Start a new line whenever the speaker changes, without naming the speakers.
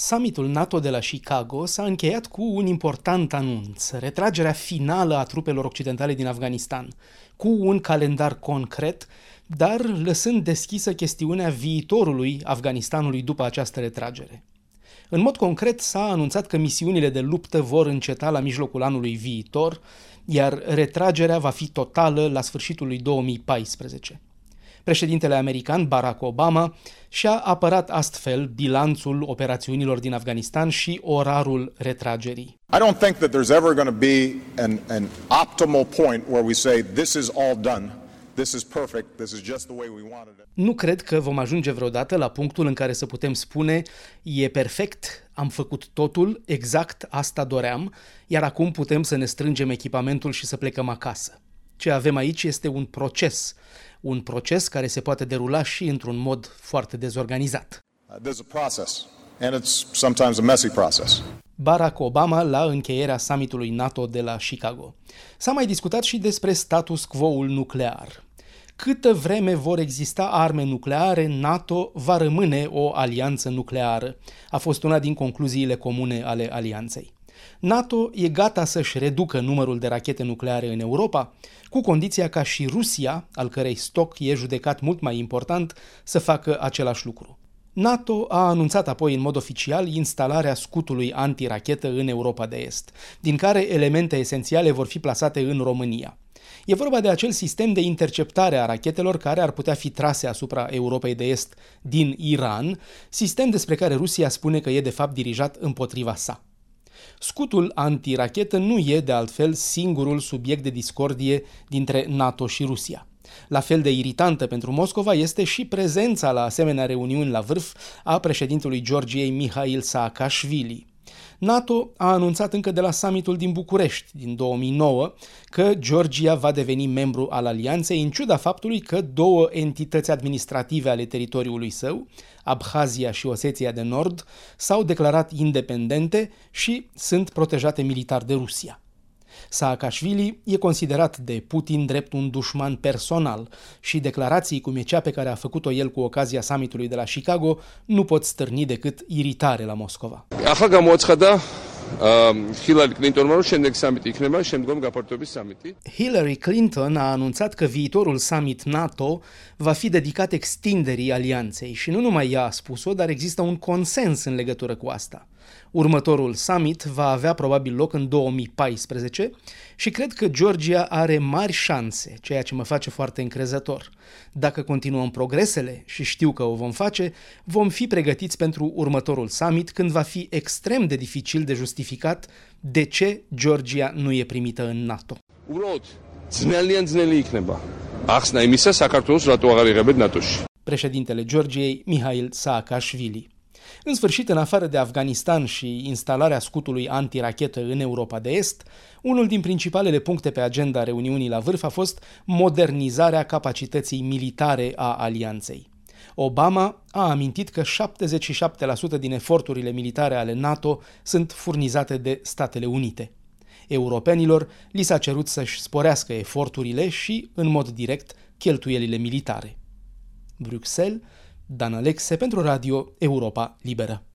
Summitul NATO de la Chicago s-a încheiat cu un important anunț, retragerea finală a trupelor occidentale din Afganistan, cu un calendar concret, dar lăsând deschisă chestiunea viitorului Afganistanului după această retragere. În mod concret s-a anunțat că misiunile de luptă vor înceta la mijlocul anului viitor, iar retragerea va fi totală la sfârșitul lui 2014. Președintele american Barack Obama și-a apărat astfel bilanțul operațiunilor din Afganistan și orarul retragerii.
I don't think that there's ever going to be an optimal point where we say this is all done. This is perfect. This is just the way we wanted it.
Nu cred că vom ajunge vreodată la punctul în care să putem spune e perfect, am făcut totul, exact asta doream, iar acum putem să ne strângem echipamentul și să plecăm acasă. Ce avem aici este un proces care se poate derula și într-un mod foarte dezorganizat.
There's a process, and it's sometimes a messy process.
Barack Obama la încheierea summitului NATO de la Chicago. S-a mai discutat și despre status quo-ul nuclear. Câtă vreme vor exista arme nucleare, NATO va rămâne o alianță nucleară. A fost una din concluziile comune ale alianței. NATO e gata să-și reducă numărul de rachete nucleare în Europa, cu condiția ca și Rusia, al cărei stoc e judecat mult mai important, să facă același lucru. NATO a anunțat apoi în mod oficial instalarea scutului antirachetă în Europa de Est, din care elemente esențiale vor fi plasate în România. E vorba de acel sistem de interceptare a rachetelor care ar putea fi trase asupra Europei de Est din Iran, sistem despre care Rusia spune că e de fapt dirijat împotriva sa. Scutul antirachetă nu e, de altfel, singurul subiect de discordie dintre NATO și Rusia. La fel de iritantă pentru Moscova este și prezența la asemenea reuniuni la vârf a președintelui Georgiei Mihail Saakashvili. NATO a anunțat încă de la summitul din București din 2009 că Georgia va deveni membru al alianței în ciuda faptului că două entități administrative ale teritoriului său, Abhazia și Osetia de Nord, s-au declarat independente și sunt protejate militar de Rusia. Saakashvili e considerat de Putin drept un dușman personal și declarații cum e cea pe care a făcut-o el cu ocazia summitului de la Chicago nu pot stârni decât iritare la Moscova. Hillary Clinton a anunțat că viitorul summit NATO va fi dedicat extinderii alianței și nu numai ea a spus-o, dar există un consens în legătură cu asta. Următorul summit va avea probabil loc în 2014 și cred că Georgia are mari șanse, ceea ce mă face foarte încrezător. Dacă continuăm progresele, și știu că o vom face, vom fi pregătiți pentru următorul summit, când va fi extrem de dificil de justificat de ce Georgia nu e primită în NATO. Președintele Georgiei, Mihail Saakashvili. În sfârșit, în afară de Afganistan și instalarea scutului antirachetă în Europa de Est, unul din principalele puncte pe agenda reuniunii la vârf a fost modernizarea capacității militare a alianței. Obama a amintit că 77% din eforturile militare ale NATO sunt furnizate de Statele Unite. Europenilor li s-a cerut să-și sporească eforturile și, în mod direct, cheltuielile militare. Bruxelles, Dan Alexe pentru Radio Europa Liberă.